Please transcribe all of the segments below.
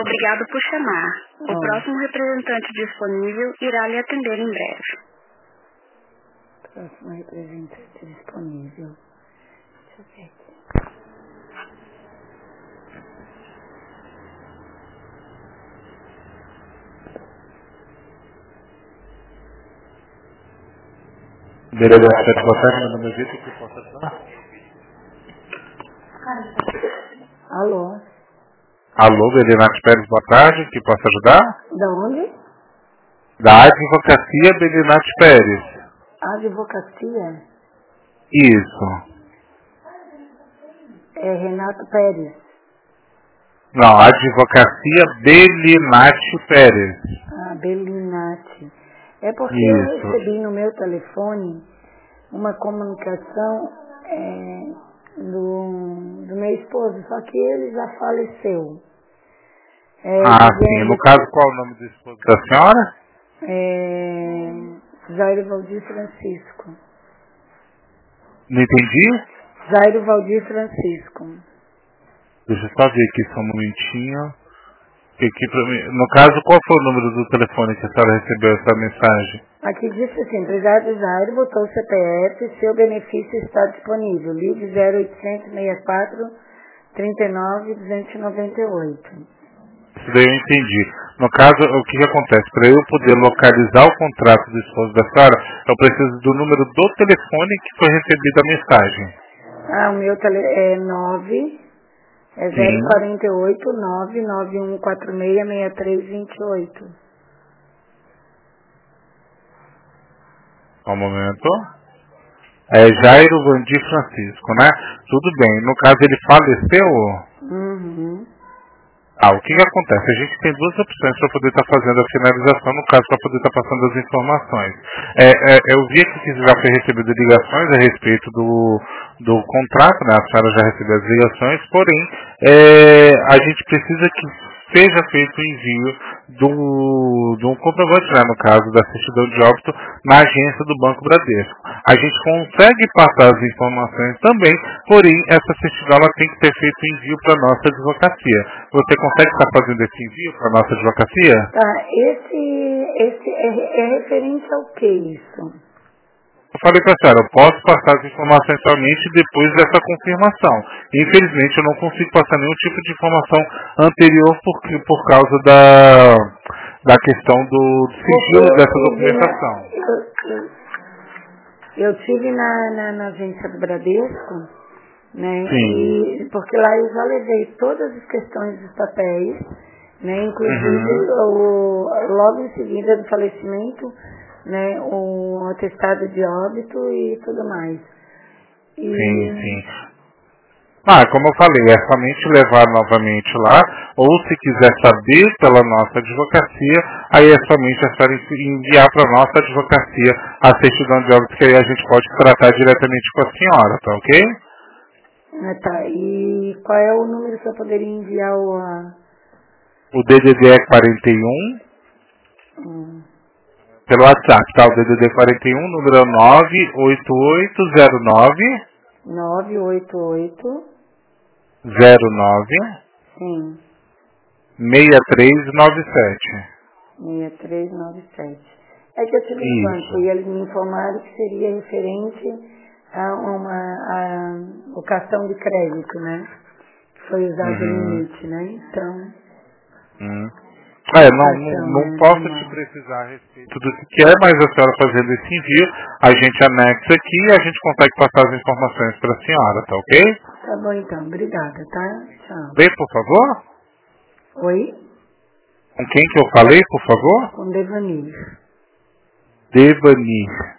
Obrigado por chamar. O próximo representante disponível irá lhe atender em breve. Próximo representante disponível. Deixa eu ver aqui. Beleza, boa tarde, meu nome é Vitor, que eu posso ajudar? Alô? Alô, Belinati Pérez, boa tarde, que posso ajudar? Da onde? Da Advocacia Belinati Pérez. Advocacia? Isso. É Renato Pérez. Não, Advocacia Belinati Pérez. Ah, Belinati. É porque eu Isso. recebi no meu telefone uma comunicação do meu esposo, só que ele já faleceu. Sim. No caso, qual é o nome do esposo da senhora? Jairo Valdir Francisco. Não entendi? Jairo Valdir Francisco. Deixa eu só ver aqui só um momentinho. Aqui pra mim. No caso, qual foi o número do telefone que a senhora recebeu essa mensagem? Aqui disse assim, empresário Jairo botou o CPF, seu benefício está disponível. Ligue 0800 64 39 298. Isso daí eu entendi. No caso, o que acontece? Para eu poder localizar o contrato do esposo da senhora, eu preciso do número do telefone que foi recebida a mensagem. O meu é 048 99146 6328. Só um momento. É Jairo Valdir Francisco, né? Tudo bem. No caso, ele faleceu? Uhum. O que acontece? A gente tem duas opções para poder estar fazendo a finalização, no caso, para poder estar passando as informações. Eu vi aqui que já foi recebido ligações a respeito do contrato, né? A senhora já recebeu as ligações, porém, a gente precisa que seja feito o envio de um comprovante, né, no caso da certidão de óbito, na agência do Banco Bradesco. A gente consegue passar as informações também, porém, essa certidão ela tem que ter feito o envio para a nossa advocacia. Você consegue estar fazendo esse envio para a nossa advocacia? Tá, esse é referente ao que isso? Eu falei para a senhora, eu posso passar as informações somente depois dessa confirmação. Infelizmente, eu não consigo passar nenhum tipo de informação anterior por causa da questão do sigilo dessa documentação. Eu tive na agência do Bradesco, né? Sim. E porque lá eu já levei todas as questões dos papéis, né? Inclusive logo em seguida do falecimento, né? O atestado de óbito e tudo mais. Sim. Como eu falei, é somente levar novamente lá, ou se quiser saber pela nossa advocacia, aí é somente a senhora enviar para a nossa advocacia a certidão de óbito, que aí a gente pode tratar diretamente com a senhora, tá ok? Tá, e qual é o número que eu poderia enviar O DDD é 41, pelo WhatsApp, tá? O DDD 41, número é 98809 988 09 sim, 6397. 6397. É que eu tive um banco e eles me informaram que seria referente a o cartão de crédito, né? Que foi usado no limite, né? Então. Não posso te precisar a respeito do que é, mas a senhora fazendo esse envio, a gente anexa aqui e a gente consegue passar as informações para a senhora, tá ok? Tá bom então, obrigada, tá? Tchau. Vem, por favor? Oi? Com quem que eu falei, por favor? Com Devanir. Devanir.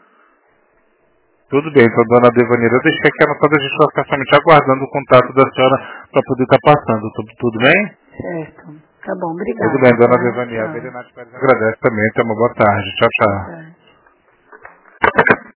Tudo bem, então, dona Devanir, eu deixei aqui anotado, a gente vai ficar somente aguardando o contato da senhora para poder estar passando, tudo bem? Certo. Tá bom, obrigada. Tudo bem, dona tá? Devanir. A Belinati Pérez agradece também, tenha uma boa tarde. Tchau. Tá.